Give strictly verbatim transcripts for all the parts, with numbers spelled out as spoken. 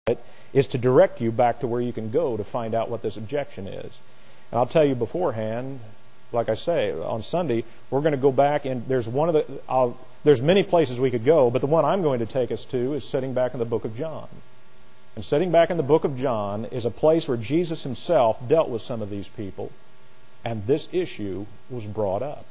is to direct you back to where you can go to find out what this objection is. And I'll tell you beforehand, like I say, on Sunday, we're going to go back, and there's one of the, I'll, there's many places we could go, but the one I'm going to take us to is sitting back in the book of John. And sitting back in the book of John is a place where Jesus himself dealt with some of these people, and this issue was brought up.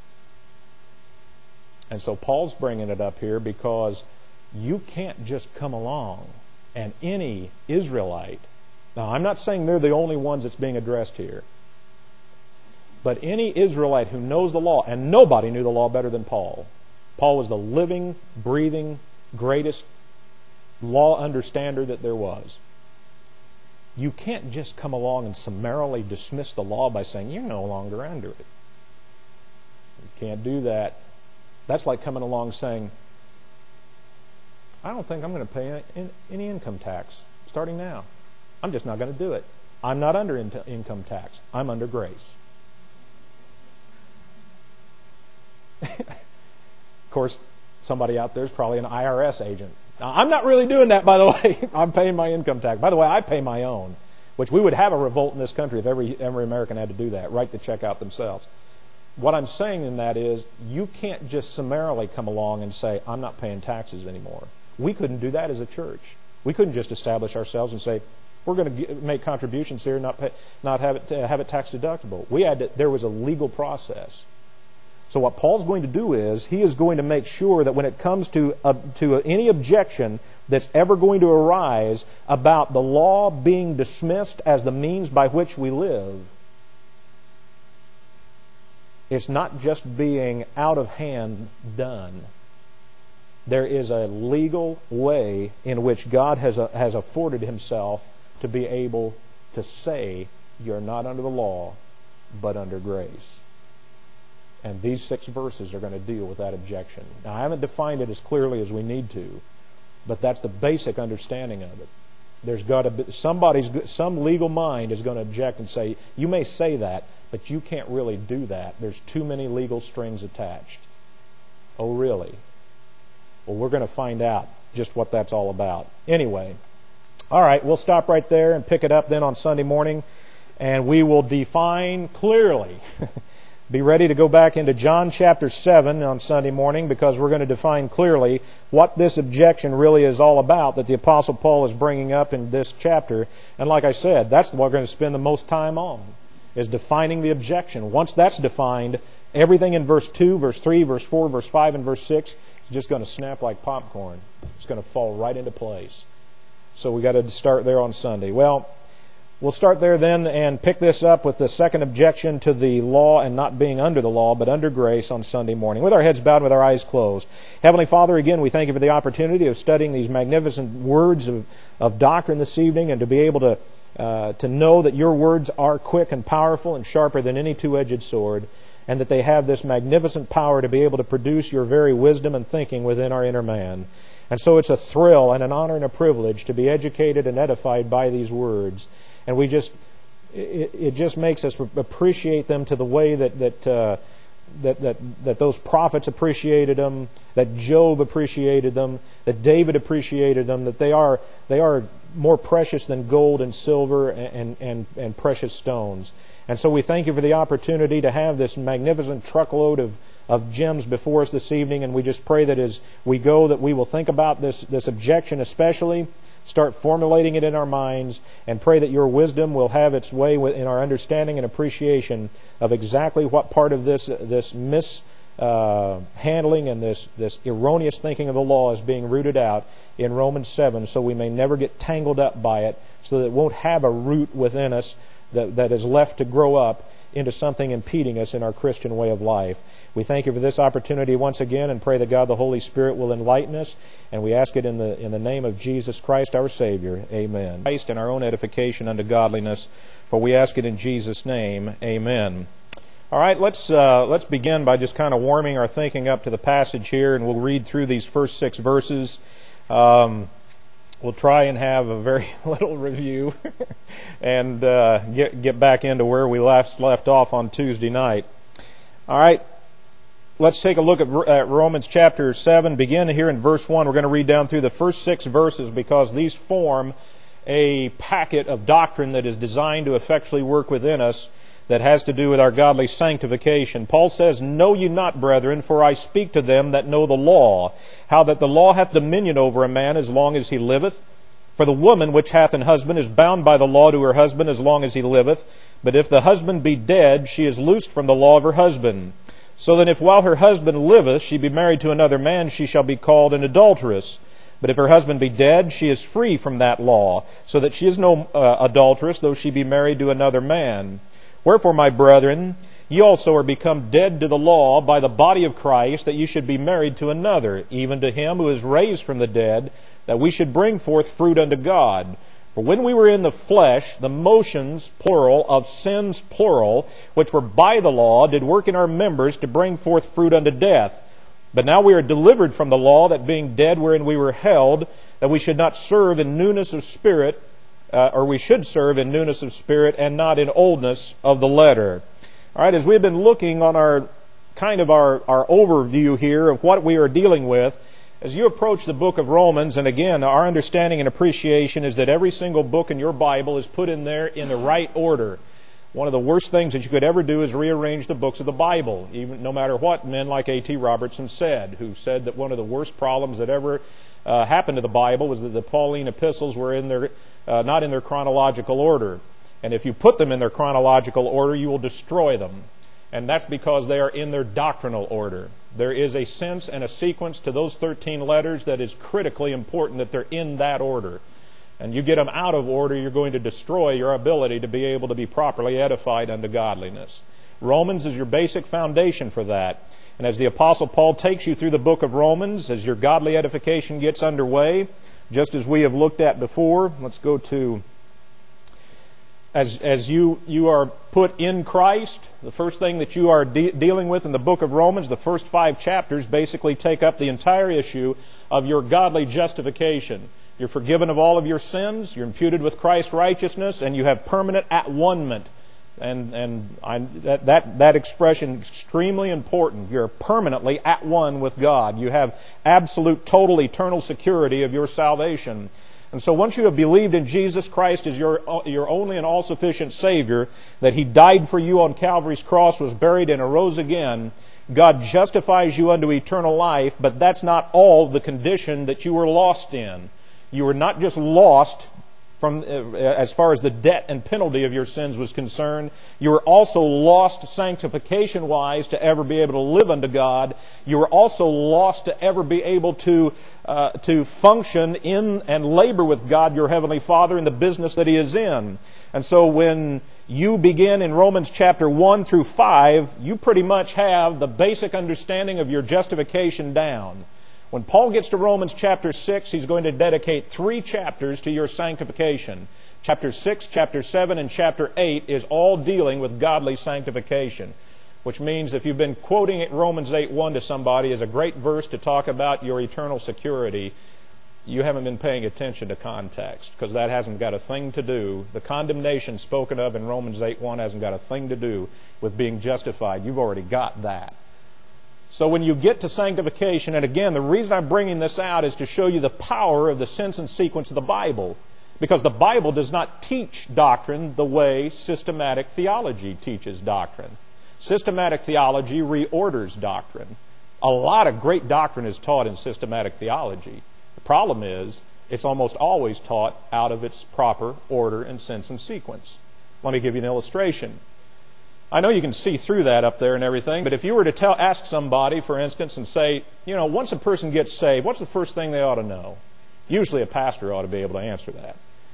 And so Paul's bringing it up here because you can't just come along and any Israelite, now I'm not saying they're the only ones that's being addressed here, but any Israelite who knows the law, and nobody knew the law better than Paul. Paul was the living, breathing, greatest law understander that there was. You can't just come along and summarily dismiss the law by saying you're no longer under it. You can't do that. That's like coming along saying, I don't think I'm going to pay any income tax starting now. I'm just not going to do it. I'm not under in- income tax. I'm under grace. Of course, somebody out there is probably an I R S agent. Now, I'm not really doing that, by the way. I'm paying my income tax. By the way, I pay my own, which we would have a revolt in this country if every, every American had to do that, write the check out themselves. What I'm saying in that is you can't just summarily come along and say, I'm not paying taxes anymore. We couldn't do that as a church. We couldn't just establish ourselves and say, we're going to make contributions here and not, pay, not have it, have it tax deductible. We had to, there was a legal process. So what Paul's going to do is he is going to make sure that when it comes to, uh, to any objection that's ever going to arise about the law being dismissed as the means by which we live, it's not just being out of hand done. There is a legal way in which God has, a, has afforded himself to be able to say you're not under the law, but under grace. And these six verses are going to deal with that objection. Now, I haven't defined it as clearly as we need to, but that's the basic understanding of it. There's got to be somebody's some legal mind is going to object and say, you may say that, but you can't really do that. There's too many legal strings attached. Oh, really? Well, we're going to find out just what that's all about. Anyway, all right, we'll stop right there and pick it up then on Sunday morning, and we will define clearly. Be ready to go back into John chapter seven on Sunday morning, because we're going to define clearly what this objection really is all about that the Apostle Paul is bringing up in this chapter. And like I said, that's what we're going to spend the most time on, is defining the objection. Once that's defined, everything in verse two, verse three, verse four, verse five, and verse six is just going to snap like popcorn. It's going to fall right into place. So we got to start there on Sunday. Well, we'll start there then and pick this up with the second objection to the law and not being under the law, but under grace on Sunday morning. With our heads bowed, with our eyes closed. Heavenly Father, again, we thank you for the opportunity of studying these magnificent words of, of doctrine this evening, and to be able to uh, to know that your words are quick and powerful and sharper than any two-edged sword, and that they have this magnificent power to be able to produce your very wisdom and thinking within our inner man. And so it's a thrill and an honor and a privilege to be educated and edified by these words. And we just, it, it just makes us appreciate them to the way that that, uh, that that that those prophets appreciated them, that Job appreciated them, that David appreciated them, that they are they are more precious than gold and silver and and, and precious stones. And so we thank you for the opportunity to have this magnificent truckload of, of gems before us this evening, and we just pray that as we go that we will think about this, this objection especially, start formulating it in our minds, and pray that your wisdom will have its way in our understanding and appreciation of exactly what part of this this mishandling uh, and this, this erroneous thinking of the law is being rooted out in Romans seven, so we may never get tangled up by it, so that it won't have a root within us that, that is left to grow up into something impeding us in our Christian way of life. We thank you for this opportunity once again, and pray that God the Holy Spirit will enlighten us, and we ask it in the in the name of Jesus Christ our Savior. Amen. Christ and our own edification unto godliness, for we ask it in Jesus' name. Amen. All right, let's uh, let's begin by just kind of warming our thinking up to the passage here, and we'll read through these first six verses. Um, We'll try and have a very little review and uh, get get back into where we last left off on Tuesday night. All right. let's take a look at, at Romans chapter seven. Begin here in verse one. We're going to read down through the first six verses because these form a packet of doctrine that is designed to effectually work within us that has to do with our godly sanctification. Paul says, "Know ye not, brethren, for I speak to them that know the law, how that the law hath dominion over a man as long as he liveth. For the woman which hath an husband is bound by the law to her husband as long as he liveth. But if the husband be dead, she is loosed from the law of her husband. So then if while her husband liveth she be married to another man, she shall be called an adulteress. But if her husband be dead, she is free from that law, so that she is no uh, adulteress, though she be married to another man. Wherefore, my brethren, ye also are become dead to the law by the body of Christ, that ye should be married to another, even to him who is raised from the dead, that we should bring forth fruit unto God. For when we were in the flesh, the motions, plural, of sins, plural, which were by the law, did work in our members to bring forth fruit unto death. But now we are delivered from the law, that being dead wherein we were held, that we should not serve in newness of spirit, uh, or we should serve in newness of spirit, and not in oldness of the letter." All right, as we've been looking on our kind of our, our overview here of what we are dealing with, as you approach the book of Romans, and again, our understanding and appreciation is that every single book in your Bible is put in there in the right order. One of the worst things that you could ever do is rearrange the books of the Bible, even no matter what men like A T Robertson said, who said that one of the worst problems that ever uh, happened to the Bible was that the Pauline epistles were in their uh, not in their chronological order. And if you put them in their chronological order, you will destroy them. And that's because they are in their doctrinal order. There is a sense and a sequence to those thirteen letters that is critically important that they're in that order. And you get them out of order, you're going to destroy your ability to be able to be properly edified unto godliness. Romans is your basic foundation for that. And as the Apostle Paul takes you through the book of Romans, as your godly edification gets underway, just as we have looked at before, let's go to, as as you, you are put in Christ, the first thing that you are de- dealing with in the book of Romans, the first five chapters basically take up the entire issue of your godly justification. You're forgiven of all of your sins, you're imputed with Christ's righteousness, and you have permanent at-one-ment. And, and I, that, that, that expression is extremely important. You're permanently at one with God. You have absolute, total, eternal security of your salvation. And so once you have believed in Jesus Christ as your, your only and all-sufficient Savior, that He died for you on Calvary's cross, was buried, and arose again, God justifies you unto eternal life, but that's not all the condition that you were lost in. You were not just lost from uh, as far as the debt and penalty of your sins was concerned. You were also lost sanctification-wise to ever be able to live unto God. You were also lost to ever be able to uh, to function in and labor with God, your Heavenly Father, in the business that He is in. And so when you begin in Romans chapter one through five, you pretty much have the basic understanding of your justification down. When Paul gets to Romans chapter six, he's going to dedicate three chapters to your sanctification. Chapter six, chapter seven, and chapter eight is all dealing with godly sanctification. Which means if you've been quoting Romans eight one to somebody as a great verse to talk about your eternal security, you haven't been paying attention to context, because that hasn't got a thing to do. The condemnation spoken of in Romans eight one hasn't got a thing to do with being justified. You've already got that. So when you get to sanctification, and again, the reason I'm bringing this out is to show you the power of the sense and sequence of the Bible. Because the Bible does not teach doctrine the way systematic theology teaches doctrine. Systematic theology reorders doctrine. A lot of great doctrine is taught in systematic theology. The problem is, it's almost always taught out of its proper order and sense and sequence. Let me give you an illustration. I know you can see through that up there and everything, but if you were to tell, ask somebody, for instance, and say, you know, once a person gets saved, what's the first thing they ought to know? Usually a pastor ought to be able to answer that.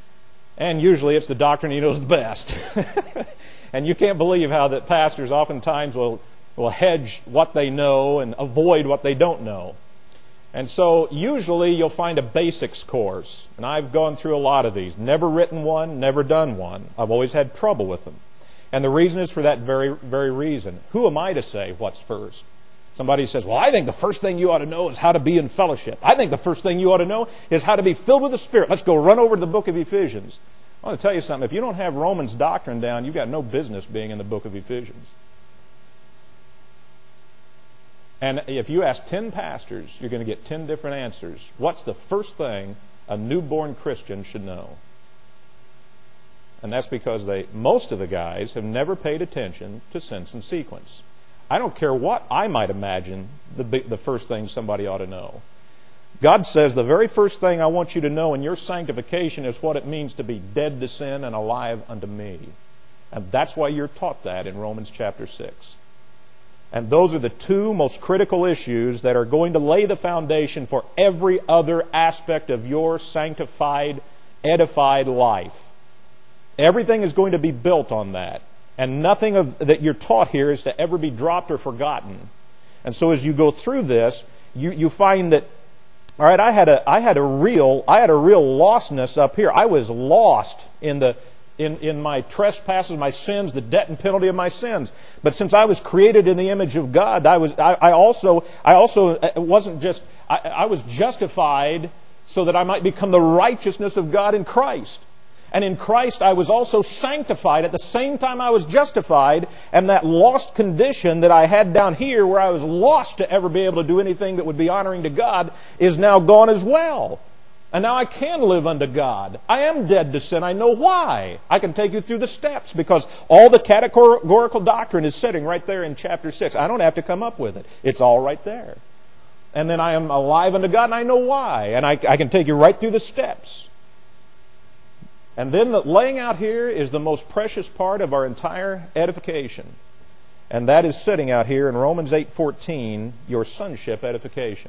And usually it's the doctrine he knows the best. And you can't believe how that pastors oftentimes will, will hedge what they know and avoid what they don't know. And so usually you'll find a basics course. And I've gone through a lot of these. Never written one, never done one. I've always had trouble with them. And the reason is for that very, very reason. Who am I to say what's first? Somebody says, well, I think the first thing you ought to know is how to be in fellowship. I think the first thing you ought to know is how to be filled with the Spirit. Let's go run over to the book of Ephesians. I want to tell you something. If you don't have Romans doctrine down, you've got no business being in the book of Ephesians. And if you ask ten pastors, you're going to get ten different answers. What's the first thing a newborn Christian should know? And that's because they, most of the guys have never paid attention to sense and sequence. I don't care what I might imagine the, the first thing somebody ought to know. God says the very first thing I want you to know in your sanctification is what it means to be dead to sin and alive unto me. And that's why you're taught that in Romans chapter six. And those are the two most critical issues that are going to lay the foundation for every other aspect of your sanctified, edified life. Everything is going to be built on that. And nothing of, that you're taught here is to ever be dropped or forgotten. And so as you go through this, you, you find that, all right, I had a I had a real I had a real lostness up here. I was lost in the in, in my trespasses, my sins, the debt and penalty of my sins. But since I was created in the image of God, I was I, I also I also wasn't just I, I was justified so that I might become the righteousness of God in Christ. And in Christ I was also sanctified at the same time I was justified, and that lost condition that I had down here where I was lost to ever be able to do anything that would be honoring to God is now gone as well. And now I can live unto God. I am dead to sin. I know why. I can take you through the steps because all the categorical doctrine is sitting right there in chapter six. I don't have to come up with it. It's all right there. And then I am alive unto God and I know why. And I, I can take you right through the steps. And then the laying out here is the most precious part of our entire edification. And that is sitting out here in Romans eight fourteen, your sonship edification.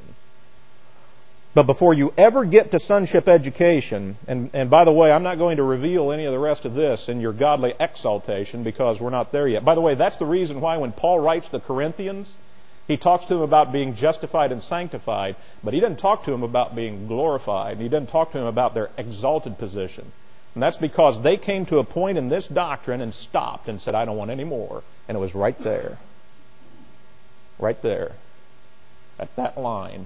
But before you ever get to sonship education, and, and by the way, I'm not going to reveal any of the rest of this in your godly exaltation because we're not there yet. By the way, that's the reason why when Paul writes the Corinthians, he talks to them about being justified and sanctified, but he doesn't talk to them about being glorified, and he doesn't talk to them about their exalted position. And that's because they came to a point in this doctrine and stopped and said, I don't want any more. And it was right there. Right there. At that line.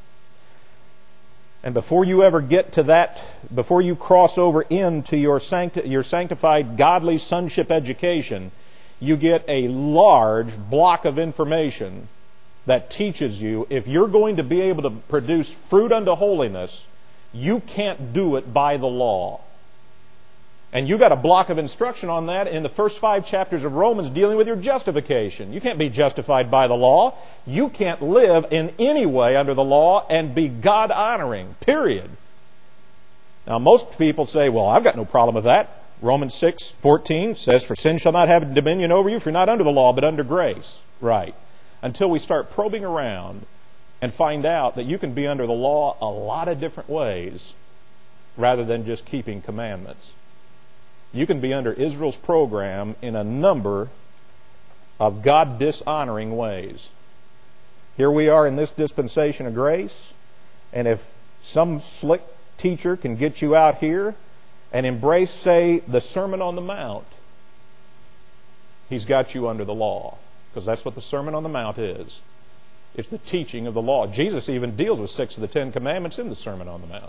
And before you ever get to that, before you cross over into your, sancti- your sanctified godly sonship education, you get a large block of information that teaches you if you're going to be able to produce fruit unto holiness, you can't do it by the law. And you got a block of instruction on that in the first five chapters of Romans dealing with your justification. You can't be justified by the law. You can't live in any way under the law and be God-honoring, period. Now, most people say, well, I've got no problem with that. Romans six fourteen says, for sin shall not have dominion over you if you're not under the law, but under grace. Right. Until we start probing around and find out that you can be under the law a lot of different ways rather than just keeping commandments. You can be under Israel's program in a number of God-dishonoring ways. Here we are in this dispensation of grace, and if some slick teacher can get you out here and embrace, say, the Sermon on the Mount, he's got you under the law, because that's what the Sermon on the Mount is. It's the teaching of the law. Jesus even deals with six of the Ten Commandments in the Sermon on the Mount.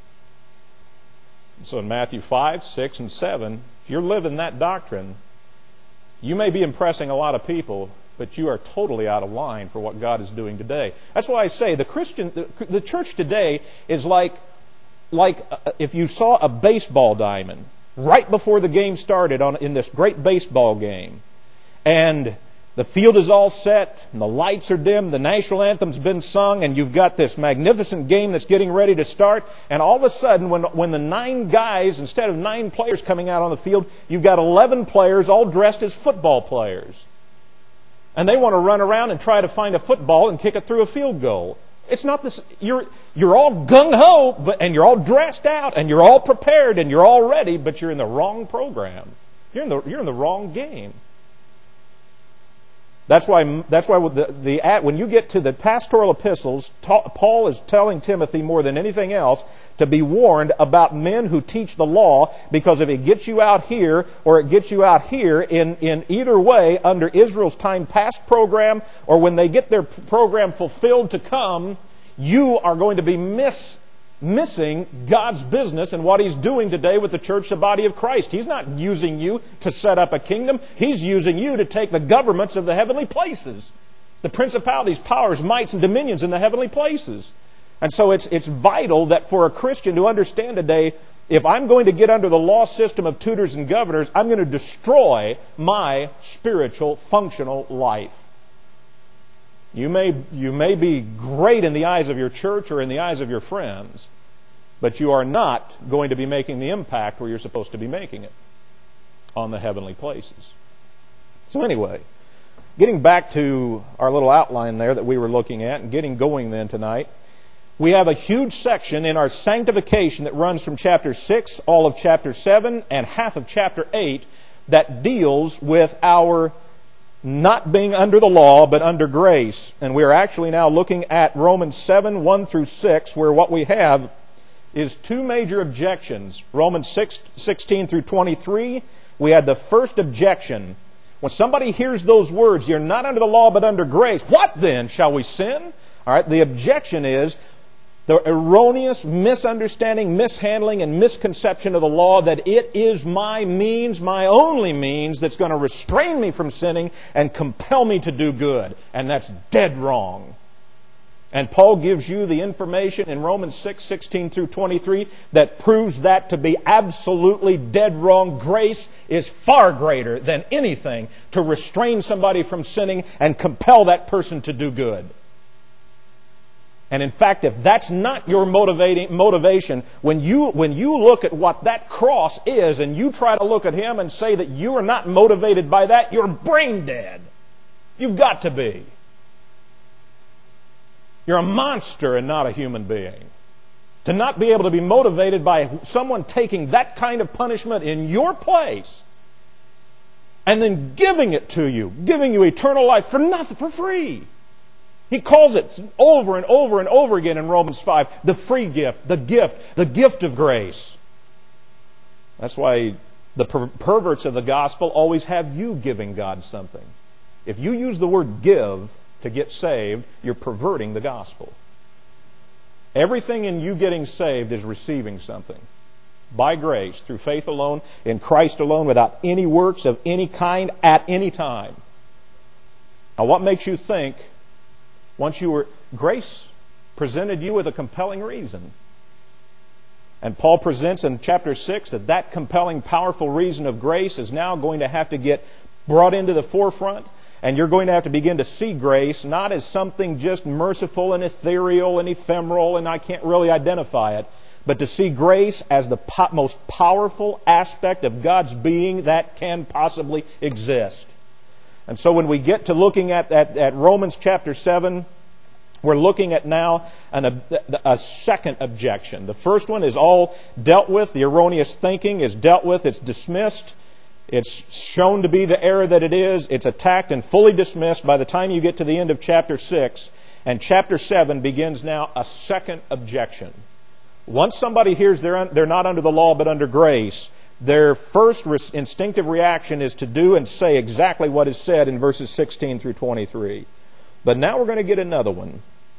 So in Matthew five, six, and seven, if you're living that doctrine, you may be impressing a lot of people, but you are totally out of line for what God is doing today. That's why I say the Christian, the, the church today is like, like if you saw a baseball diamond right before the game started on in this great baseball game, and the field is all set, and the lights are dim, the national anthem's been sung, and you've got this magnificent game that's getting ready to start, and all of a sudden, when, when the nine guys, instead of nine players coming out on the field, you've got eleven players all dressed as football players. And they want to run around and try to find a football and kick it through a field goal. It's not this, you're, you're all gung-ho, but, and you're all dressed out, and you're all prepared, and you're all ready, but you're in the wrong program. You're in the, you're in the wrong game. That's why, that's why the, the, when you get to the pastoral epistles, Paul is telling Timothy more than anything else to be warned about men who teach the law, because if it gets you out here or it gets you out here in, in either way under Israel's time past program or when they get their program fulfilled to come, you are going to be miss missing God's business and what He's doing today with the church, the body of Christ. He's not using you to set up a kingdom. He's using you to take the governments of the heavenly places The principalities, powers, mights, and dominions in the heavenly places. And so it's, it's vital that for a Christian to understand today, if I'm going to get under the law system of tutors and governors, I'm going to destroy my spiritual, functional life. You may, you may be great in the eyes of your church or in the eyes of your friends, but you are not going to be making the impact where you're supposed to be making it on the heavenly places. So anyway, getting back to our little outline there that we were looking at and getting going then tonight, we have a huge section in our sanctification that runs from chapter six, all of chapter seven, and half of chapter eight that deals with our not being under the law, but under grace. And we are actually now looking at Romans seven, one through six, where what we have is two major objections. Romans six, sixteen through twenty-three, we had the first objection. When somebody hears those words, you're not under the law, but under grace, what then? Shall we sin? All right, the objection is the erroneous misunderstanding, mishandling, and misconception of the law that it is my means, my only means, that's going to restrain me from sinning and compel me to do good. And that's dead wrong. And Paul gives you the information in Romans six, sixteen through twenty-three that proves that to be absolutely dead wrong. Grace is far greater than anything to restrain somebody from sinning and compel that person to do good. And in fact, if that's not your motivating motivation, when you, when you look at what that cross is and you try to look at Him and say that you are not motivated by that, you're brain dead. You've got to be. You're a monster and not a human being. To not be able to be motivated by someone taking that kind of punishment in your place and then giving it to you, giving you eternal life for nothing, for free. He calls it over and over and over again in Romans five, the free gift, the gift, the gift of grace. That's why the per- perverts of the gospel always have you giving God something. If you use the word give to get saved, you're perverting the gospel. Everything in you getting saved is receiving something. By grace, through faith alone, in Christ alone, without any works of any kind, at any time. Now what makes you think, once you were, grace presented you with a compelling reason. And Paul presents in chapter six that that compelling, powerful reason of grace is now going to have to get brought into the forefront. And you're going to have to begin to see grace not as something just merciful and ethereal and ephemeral and I can't really identify it, but to see grace as the po- most powerful aspect of God's being that can possibly exist. And so when we get to looking at, at, at Romans chapter seven, we're looking at now an, a, a second objection. The first one is all dealt with. The erroneous thinking is dealt with. It's dismissed. It's shown to be the error that it is. It's attacked and fully dismissed by the time you get to the end of chapter six. And chapter seven begins now a second objection. Once somebody hears they're, un, they're not under the law but under grace, their first re- instinctive reaction is to do and say exactly what is said in verses sixteen through twenty-three. But now we're going to get another one.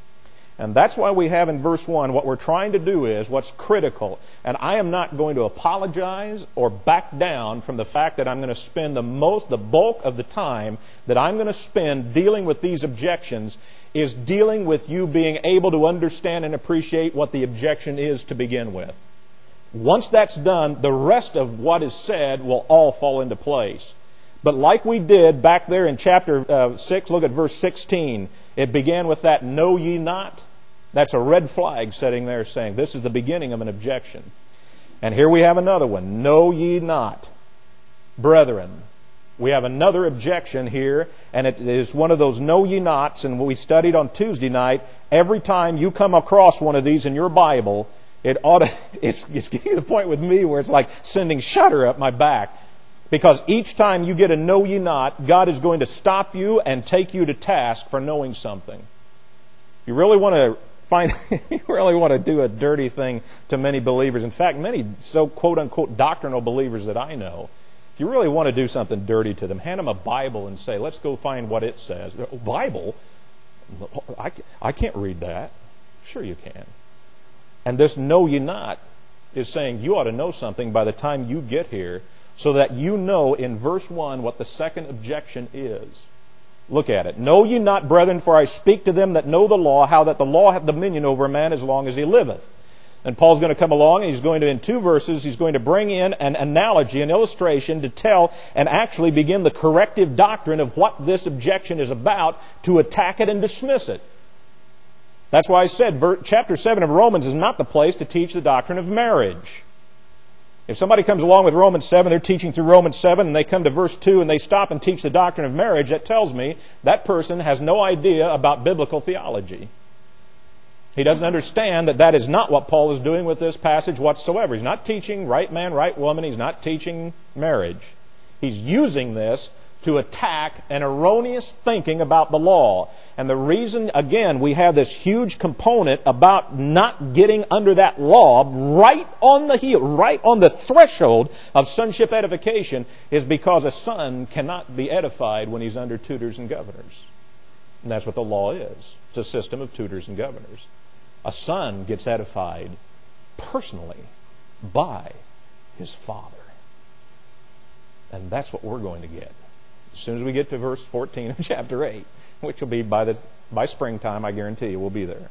And that's why we have in verse one, what we're trying to do is what's critical. And I am not going to apologize or back down from the fact that I'm going to spend the most, the bulk of the time that I'm going to spend dealing with these objections is dealing with you being able to understand and appreciate what the objection is to begin with. Once that's done, the rest of what is said will all fall into place. But like we did back there in chapter uh, six, look at verse sixteen. It began with that, know ye not? That's a red flag sitting there saying, this is the beginning of an objection. And here we have another one, know ye not? Brethren. We have another objection here, and it is one of those know ye nots, and we studied on Tuesday night. Every time you come across one of these in your Bible, it ought to, it's, it's getting to the point with me where it's like sending shudder up my back. Because each time you get a know ye not, God is going to stop you and take you to task for knowing something. You really want to find, you really want to do a dirty thing to many believers. In fact, many so quote unquote doctrinal believers that I know, if you really want to do something dirty to them, hand them a Bible and say, let's go find what it says. Bible? I, I can't read that. Sure you can. And this know ye not is saying you ought to know something by the time you get here, so that you know in verse one what the second objection is. Look at it. Know ye not, brethren, for I speak to them that know the law, how that the law hath dominion over a man as long as he liveth. And Paul's going to come along and he's going to, in two verses, he's going to bring in an analogy, an illustration to tell and actually begin the corrective doctrine of what this objection is about, to attack it and dismiss it. That's why I said chapter seven of Romans is not the place to teach the doctrine of marriage. If somebody comes along with Romans seven, they're teaching through Romans seven, and they come to verse two and they stop and teach the doctrine of marriage, that tells me that person has no idea about biblical theology. He doesn't understand that that is not what Paul is doing with this passage whatsoever. He's not teaching right man, right woman. He's not teaching marriage. He's using this to attack an erroneous thinking about the law. And the reason, again, we have this huge component about not getting under that law right on the heel, right on the threshold of sonship edification, is because a son cannot be edified when he's under tutors and governors. And that's what the law is. It's a system of tutors and governors. A son gets edified personally by his father. And that's what we're going to get as soon as we get to verse fourteen of chapter eight, which will be by the by springtime, I guarantee you, we'll be there.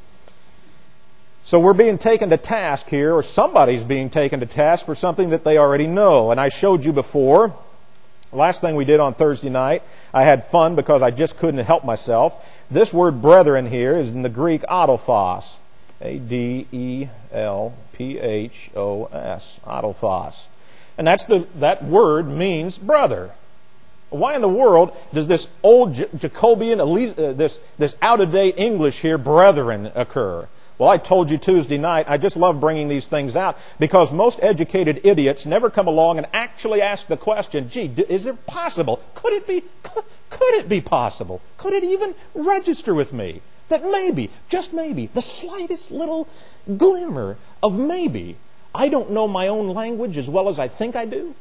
So we're being taken to task here, or somebody's being taken to task for something that they already know. And I showed you before, last thing we did on Thursday night, I had fun because I just couldn't help myself. This word brethren here is in the Greek adelphos. A D E L P H O S. Adelphos. And that's the that word means brother. Why in the world does this old Jacobean, this, this out-of-date English here, brethren, occur? Well, I told you Tuesday night, I just love bringing these things out because most educated idiots never come along and actually ask the question, gee, is it possible? Could it be, could, could it be possible? Could it even register with me that maybe, just maybe, the slightest little glimmer of maybe, I don't know my own language as well as I think I do?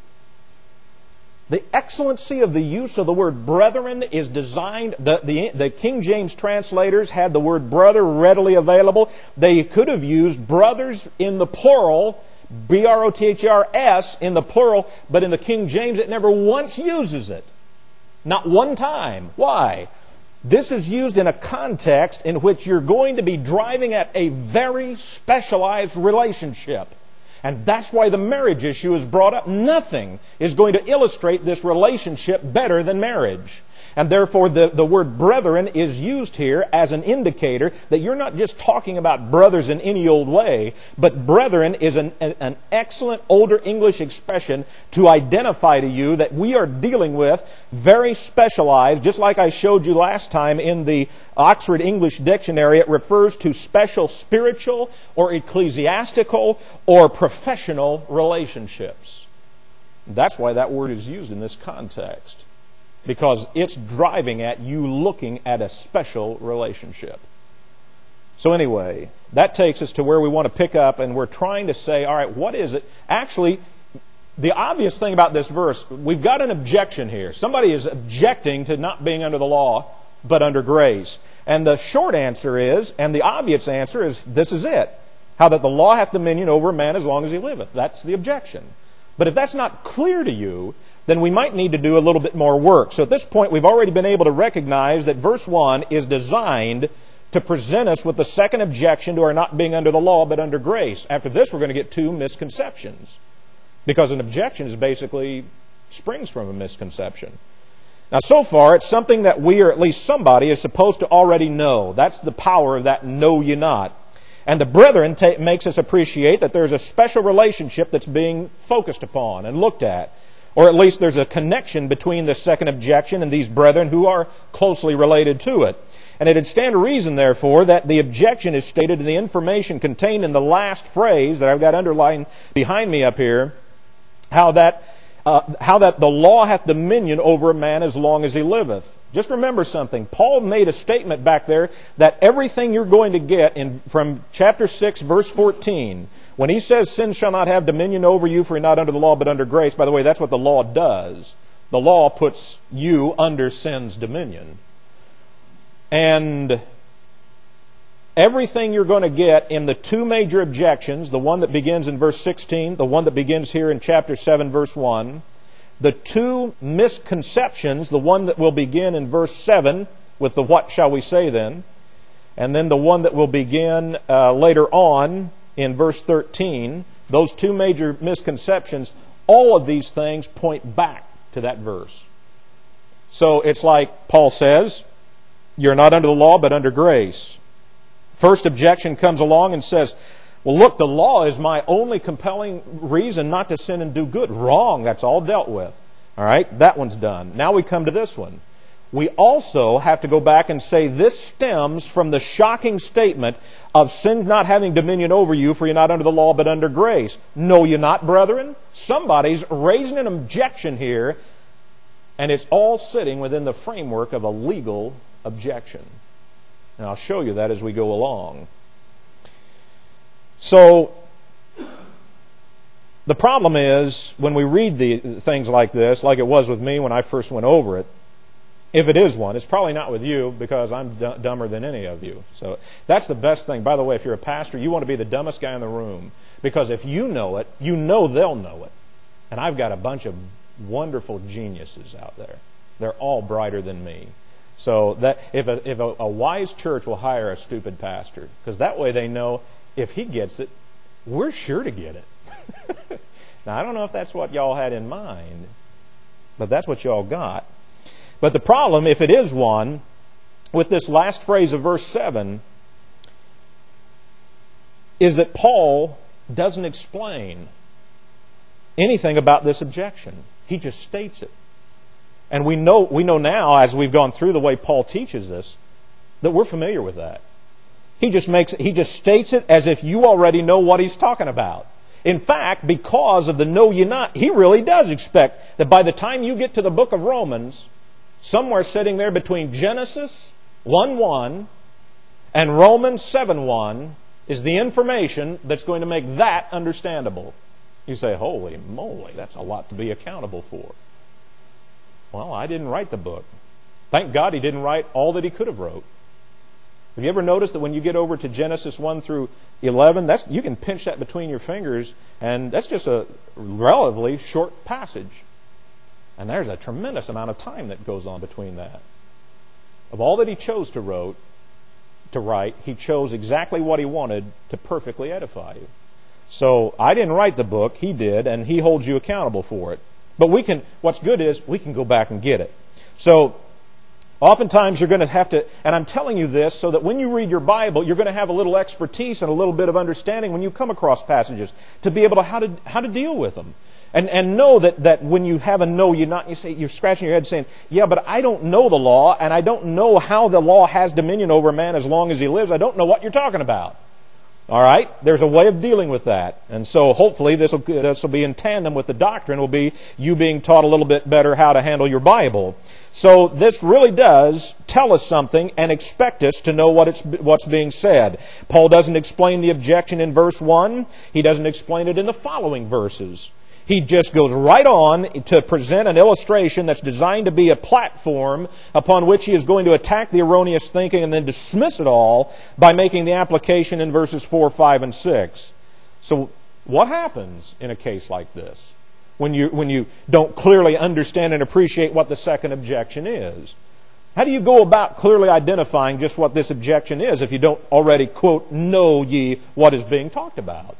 The excellency of the use of the word brethren is designed, the, the, the King James translators had the word brother readily available. They could have used brothers in the plural, B R O T H E R S in the plural, but in the King James it never once uses it. Not one time. Why? This is used in a context in which you're going to be driving at a very specialized relationship. And that's why the marriage issue is brought up. Nothing is going to illustrate this relationship better than marriage. And therefore, the, the word brethren is used here as an indicator that you're not just talking about brothers in any old way, but brethren is an, an excellent older English expression to identify to you that we are dealing with very specialized, just like I showed you last time in the Oxford English Dictionary, it refers to special spiritual or ecclesiastical or professional relationships. That's why that word is used in this context. Because it's driving at you looking at a special relationship. So anyway, that takes us to where we want to pick up, and we're trying to say, all right, what is it? Actually, the obvious thing about this verse, we've got an objection here. Somebody is objecting to not being under the law, but under grace. And the short answer is, and the obvious answer is, this is it. How that the law hath dominion over a man as long as he liveth. That's the objection. But if that's not clear to you, then we might need to do a little bit more work. So at this point, we've already been able to recognize that verse one is designed to present us with the second objection to our not being under the law, but under grace. After this, we're going to get two misconceptions. Because an objection is basically springs from a misconception. Now, so far, it's something that we, or at least somebody, is supposed to already know. That's the power of that know ye not. And the brethren ta- makes us appreciate that there's a special relationship that's being focused upon and looked at. Or at least there's a connection between the second objection and these brethren who are closely related to it. And it'd stand to reason, therefore, that the objection is stated in the information contained in the last phrase that I've got underlined behind me up here, how that uh, how that the law hath dominion over a man as long as he liveth. Just remember something. Paul made a statement back there that everything you're going to get in from chapter six, verse fourteen, when he says sin shall not have dominion over you, for you're not under the law but under grace. By the way, that's what the law does. The law puts you under sin's dominion. And everything you're going to get in the two major objections, the one that begins in verse sixteen, the one that begins here in chapter seven, verse one, the two misconceptions, the one that will begin in verse seven with the what shall we say then, and then the one that will begin uh, later on in verse thirteen, those two major misconceptions, all of these things point back to that verse. So it's like Paul says, you're not under the law but under grace. First objection comes along and says, well, look, the law is my only compelling reason not to sin and do good. Wrong. That's all dealt with. All right? That one's done. Now we come to this one. We also have to go back and say this stems from the shocking statement of sin not having dominion over you, for you're not under the law but under grace. No, you're not, brethren. Somebody's raising an objection here, and it's all sitting within the framework of a legal objection. And I'll show you that as we go along. So, the problem is, when we read the things like this, like it was with me when I first went over it, if it is one, it's probably not with you because I'm d- dumber than any of you. So that's the best thing. By the way, if you're a pastor, you want to be the dumbest guy in the room. Because if you know it, you know they'll know it. And I've got a bunch of wonderful geniuses out there. They're all brighter than me. So that if a, if a, a wise church will hire a stupid pastor, because that way they know if he gets it, we're sure to get it. Now, I don't know if that's what y'all had in mind, but that's what y'all got. But the problem, if it is one, with this last phrase of verse seven, is that Paul doesn't explain anything about this objection. He just states it. And we know we know now, as we've gone through the way Paul teaches this, that we're familiar with that. He just makes it, he just states it as if you already know what he's talking about. In fact, because of the know ye not, he really does expect that by the time you get to the book of Romans, somewhere sitting there between Genesis one one and Romans seven one is the information that's going to make that understandable. You say, holy moly, that's a lot to be accountable for. Well, I didn't write the book. Thank God he didn't write all that he could have wrote. Have you ever noticed that when you get over to Genesis one through eleven, that's, you can pinch that between your fingers, and that's just a relatively short passage. And there's a tremendous amount of time that goes on between that. Of all that he chose to wrote, to write, he chose exactly what he wanted to perfectly edify you. So I didn't write the book, he did, and he holds you accountable for it. But we can, what's good is we can go back and get it. So oftentimes you're going to have to, and I'm telling you this so that when you read your Bible, you're going to have a little expertise and a little bit of understanding when you come across passages to be able to how to how to deal with them. And and know that, that when you have a no, you're not, you say, you're scratching your head saying, yeah, but I don't know the law, and I don't know how the law has dominion over a man as long as he lives. I don't know what you're talking about. All right? There's a way of dealing with that. And so hopefully this will, this will be in tandem with the doctrine, will be you being taught a little bit better how to handle your Bible. So this really does tell us something and expect us to know what it's, what's being said. Paul doesn't explain the objection in verse one. He doesn't explain it in the following verses. He just goes right on to present an illustration that's designed to be a platform upon which he is going to attack the erroneous thinking and then dismiss it all by making the application in verses four, five, and six. So what happens in a case like this when you, when you don't clearly understand and appreciate what the second objection is? How do you go about clearly identifying just what this objection is if you don't already, quote, know ye what is being talked about?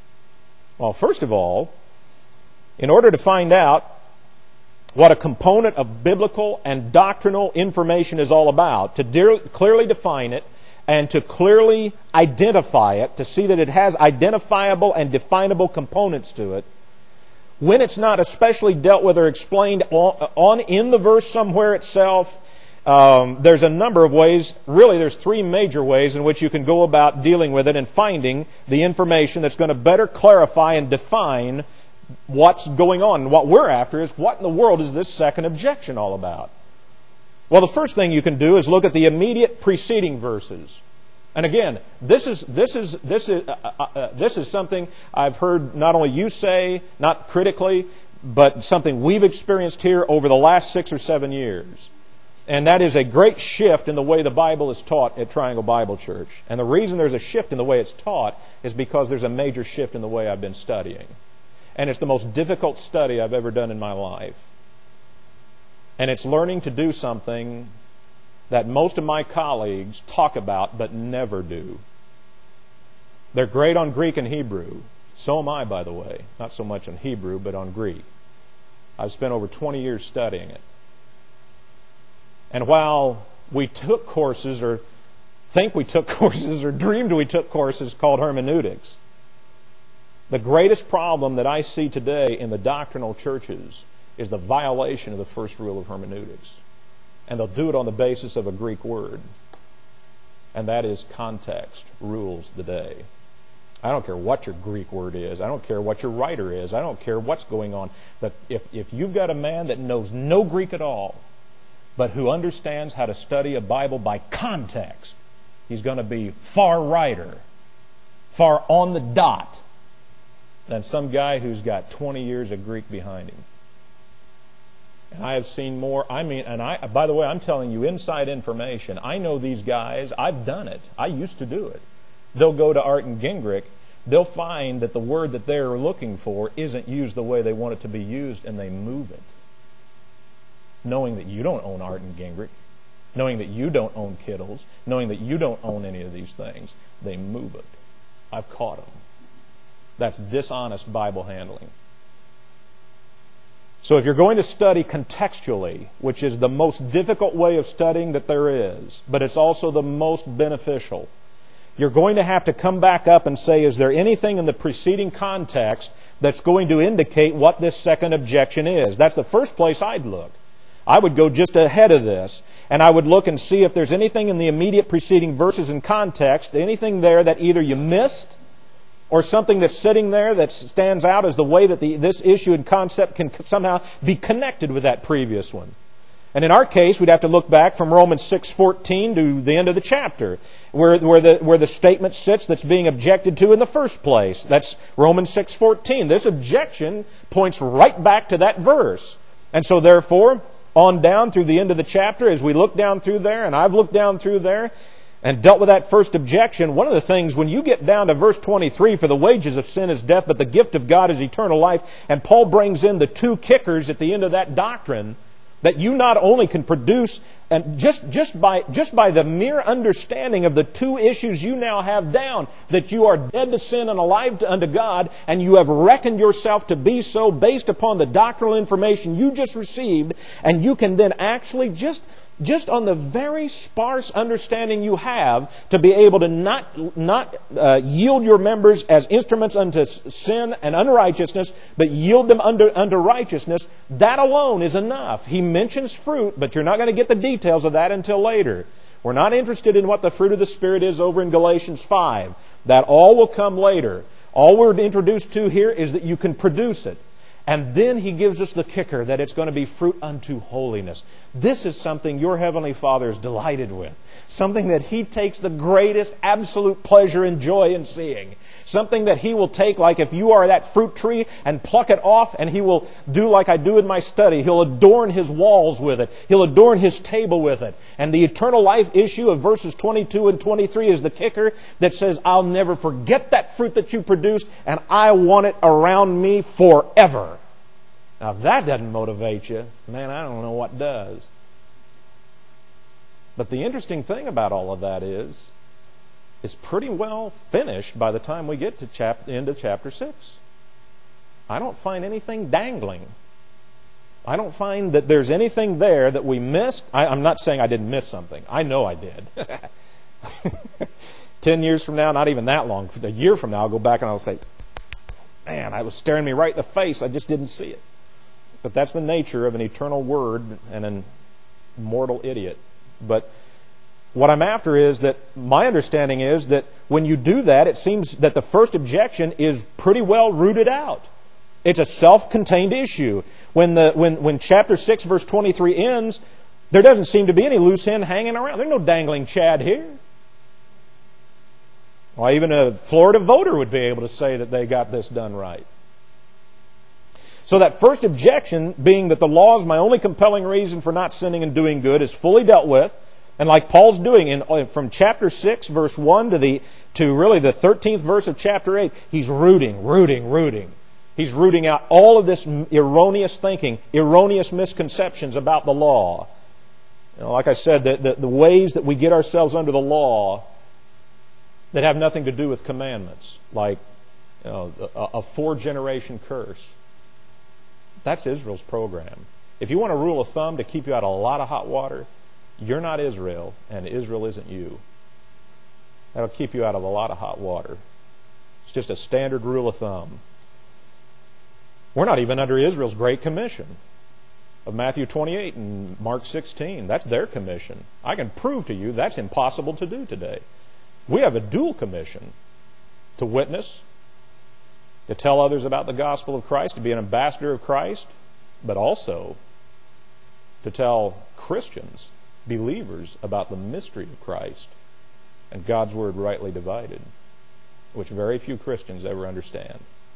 Well, first of all, in order to find out what a component of biblical and doctrinal information is all about, to de- clearly define it and to clearly identify it, to see that it has identifiable and definable components to it, when it's not especially dealt with or explained on, on in the verse somewhere itself, um, there's a number of ways, really there's three major ways in which you can go about dealing with it and finding the information that's going to better clarify and define what's going on. And what we're after is, what in the world is this second objection all about? Well, the first thing you can do is look at the immediate preceding verses. And again, this is this is this is uh, uh, uh, this is something I've heard not only you say, not critically, but something we've experienced here over the last six or seven years. And that is a great shift in the way the Bible is taught at Triangle Bible Church. And the reason there's a shift in the way it's taught is because there's a major shift in the way I've been studying. And it's the most difficult study I've ever done in my life. And it's learning to do something that most of my colleagues talk about but never do. They're great on Greek and Hebrew. So am I, by the way. Not so much on Hebrew, but on Greek. I've spent over twenty years studying it. And while we took courses, or think we took courses, or dreamed we took courses called hermeneutics, the greatest problem that I see today in the doctrinal churches is the violation of the first rule of hermeneutics. And they'll do it on the basis of a Greek word. And that is context rules the day. I don't care what your Greek word is. I don't care what your writer is. I don't care what's going on. But if, if you've got a man that knows no Greek at all, but who understands how to study a Bible by context, he's going to be far righter, far on the dot, than some guy who's got twenty years of Greek behind him. And I have seen more. I mean, and I, by the way, I'm telling you inside information. I know these guys. I've done it. I used to do it. They'll go to Art and Gingrich. They'll find that the word that they're looking for isn't used the way they want it to be used, and they move it. Knowing that you don't own Art and Gingrich, knowing that you don't own Kittles, knowing that you don't own any of these things, they move it. I've caught them. That's dishonest Bible handling. So if you're going to study contextually, which is the most difficult way of studying that there is, but it's also the most beneficial, you're going to have to come back up and say, is there anything in the preceding context that's going to indicate what this second objection is? That's the first place I'd look. I would go just ahead of this, and I would look and see if there's anything in the immediate preceding verses and context, anything there that either you missed, or something that's sitting there that stands out as the way that the, this issue and concept can somehow be connected with that previous one. And in our case, we'd have to look back from Romans six fourteen to the end of the chapter, where, where, the, where the statement sits that's being objected to in the first place. That's Romans six fourteen. This objection points right back to that verse. And so therefore, on down through the end of the chapter, as we look down through there, and I've looked down through there, and dealt with that first objection, one of the things, when you get down to verse twenty-three, for the wages of sin is death, but the gift of God is eternal life, and Paul brings in the two kickers at the end of that doctrine, that you not only can produce, and just, just, by, just by the mere understanding of the two issues you now have down, that you are dead to sin and alive to, unto God, and you have reckoned yourself to be so based upon the doctrinal information you just received, and you can then actually just... just on the very sparse understanding you have, to be able to not, not uh, yield your members as instruments unto sin and unrighteousness, but yield them unto, unto righteousness, that alone is enough. He mentions fruit, but you're not going to get the details of that until later. We're not interested in what the fruit of the Spirit is over in Galatians five. That all will come later. All we're introduced to here is that you can produce it. And then he gives us the kicker that it's going to be fruit unto holiness. This is something your Heavenly Father is delighted with. Something that He takes the greatest absolute pleasure and joy in seeing. Something that He will take, like if you are that fruit tree, and pluck it off, and He will do like I do in my study. He'll adorn His walls with it. He'll adorn His table with it. And the eternal life issue of verses twenty-two and twenty-three is the kicker that says, I'll never forget that fruit that you produced, and I want it around me forever. Now, if that doesn't motivate you, man, I don't know what does. But the interesting thing about all of that is, it's pretty well finished by the time we get to chap- end of chapter six. I don't find anything dangling. I don't find that there's anything there that we missed. I, I'm not saying I didn't miss something. I know I did. Ten years from now, not even that long, a year from now, I'll go back and I'll say, man, it was staring me right in the face. I just didn't see it. But that's the nature of an eternal word and an mortal idiot. But what I'm after is that my understanding is that when you do that, it seems that the first objection is pretty well rooted out. It's a self-contained issue. When the when when chapter six, verse twenty-three ends, there doesn't seem to be any loose end hanging around. There's no dangling Chad here. Well, even a Florida voter would be able to say that they got this done right. So that first objection, being that the law is my only compelling reason for not sinning and doing good, is fully dealt with. And like Paul's doing in, from chapter six, verse one to the to really the thirteenth verse of chapter eight, he's rooting, rooting, rooting. He's rooting out all of this erroneous thinking, erroneous misconceptions about the law. You know, like I said, the, the, the ways that we get ourselves under the law that have nothing to do with commandments, like you know, a, a four-generation curse. That's Israel's program. If you want a rule of thumb to keep you out of a lot of hot water, you're not Israel, and Israel isn't you. That'll keep you out of a lot of hot water. It's just a standard rule of thumb. We're not even under Israel's Great Commission of Matthew twenty-eight and Mark sixteen. That's their commission. I can prove to you that's impossible to do today. We have a dual commission: to witness, to tell others about the gospel of Christ, to be an ambassador of Christ, but also to tell Christians, believers, about the mystery of Christ and God's word rightly divided, which very few Christians ever understand.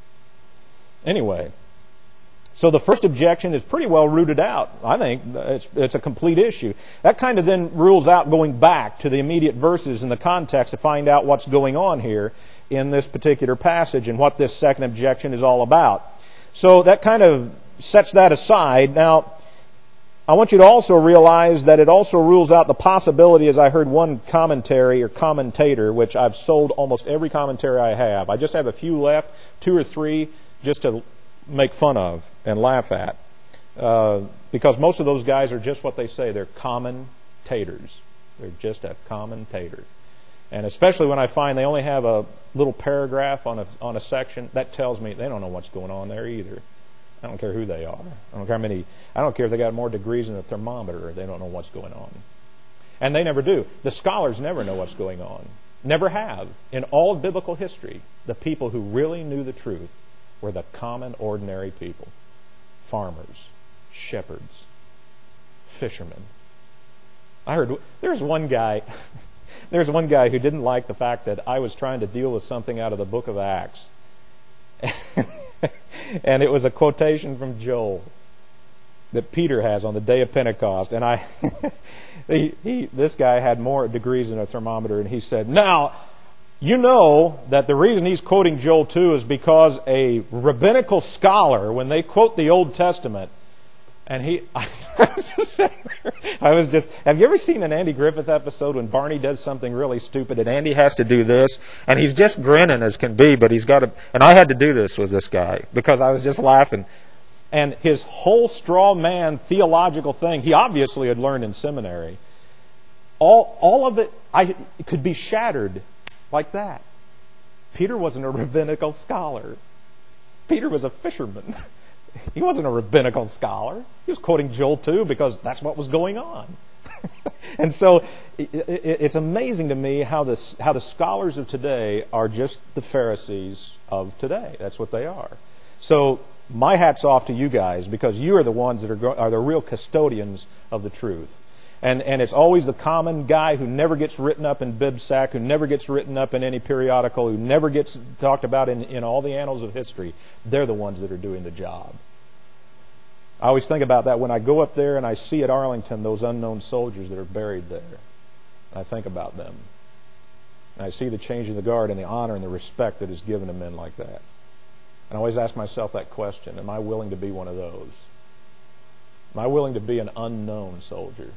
Anyway, so the first objection is pretty well rooted out. I think it's, it's a complete issue. That kind of then rules out going back to the immediate verses in the context to find out what's going on here in this particular passage and what this second objection is all about. So that kind of sets that aside. Now, I want you to also realize that it also rules out the possibility, as I heard one commentary or commentator, which I've sold almost every commentary I have. I just have a few left, two or three, just to make fun of and laugh at. Uh, because most of those guys are just what they say. They're commentators. They're just a commentator. And especially when I find they only have a little paragraph on a on a section, that tells me they don't know what's going on there either. I don't care who they are. I don't care how many. I don't care if they got more degrees than a thermometer. They don't know what's going on, and they never do. The scholars never know what's going on. Never have in all of biblical history. The people who really knew the truth were the common, ordinary people: farmers, shepherds, fishermen. I heard there's one guy. There's one guy who didn't like the fact that I was trying to deal with something out of the book of Acts. And it was a quotation from Joel that Peter has on the day of Pentecost. And I, he, he, this guy had more degrees than a thermometer, and he said, "Now, you know that the reason he's quoting Joel two is because a rabbinical scholar, when they quote the Old Testament," and he, I was just sitting there, I was just, have you ever seen an Andy Griffith episode when Barney does something really stupid and Andy has to do this, and he's just grinning as can be, but he's got to, and I had to do this with this guy because I was just laughing. And his whole straw man theological thing, he obviously had learned in seminary. All, all of it, I, it could be shattered like that. Peter wasn't a rabbinical scholar. Peter was a fisherman. He wasn't a rabbinical scholar. He was quoting Joel two because that's what was going on. And so it, it, it's amazing to me how, this, how the scholars of today are just the Pharisees of today. That's what they are. So my hat's off to you guys, because you are the ones that are, are the real custodians of the truth. And, and it's always the common guy who never gets written up in BibSac, who never gets written up in any periodical, who never gets talked about in, in all the annals of history. They're the ones that are doing the job. I always think about that when I go up there and I see at Arlington those unknown soldiers that are buried there. I think about them. And I see the change in the guard and the honor and the respect that is given to men like that. And I always ask myself that question: am I willing to be one of those? Am I willing to be an unknown soldier?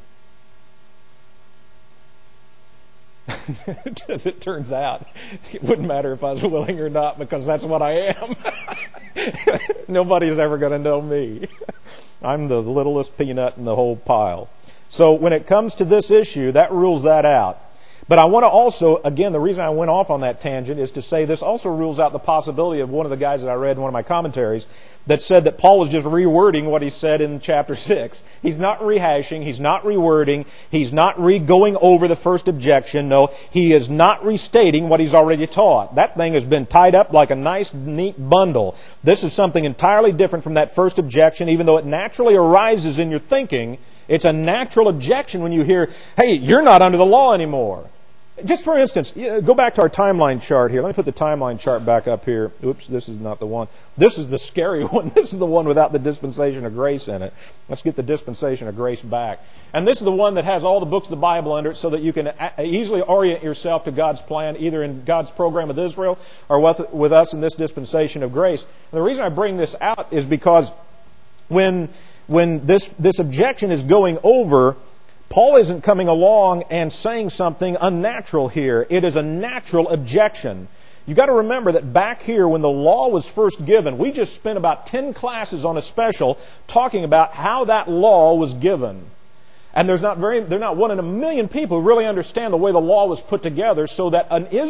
As it turns out, it wouldn't matter if I was willing or not, because that's what I am. Nobody's ever going to know me. I'm the littlest peanut in the whole pile. So when it comes to this issue, that rules that out. But I want to also, again, the reason I went off on that tangent is to say this also rules out the possibility of one of the guys that I read in one of my commentaries that said that Paul was just rewording what he said in chapter six. He's not rehashing. He's not rewording. He's not re-going over the first objection. No, he is not restating what he's already taught. That thing has been tied up like a nice, neat bundle. This is something entirely different from that first objection, even though it naturally arises in your thinking. It's a natural objection when you hear, hey, you're not under the law anymore. Just for instance, go back to our timeline chart here. Let me put the timeline chart back up here. Oops, this is not the one. This is the scary one. This is the one without the dispensation of grace in it. Let's get the dispensation of grace back. And this is the one that has all the books of the Bible under it so that you can easily orient yourself to God's plan, either in God's program with Israel or with, with us in this dispensation of grace. And the reason I bring this out is because when, when this, this objection is going over, Paul isn't coming along and saying something unnatural here. It is a natural objection. You've got to remember that back here when the law was first given, we just spent about ten classes on a special talking about how that law was given. And there's not very, there's not one in a million people who really understand the way the law was put together so that an Israelite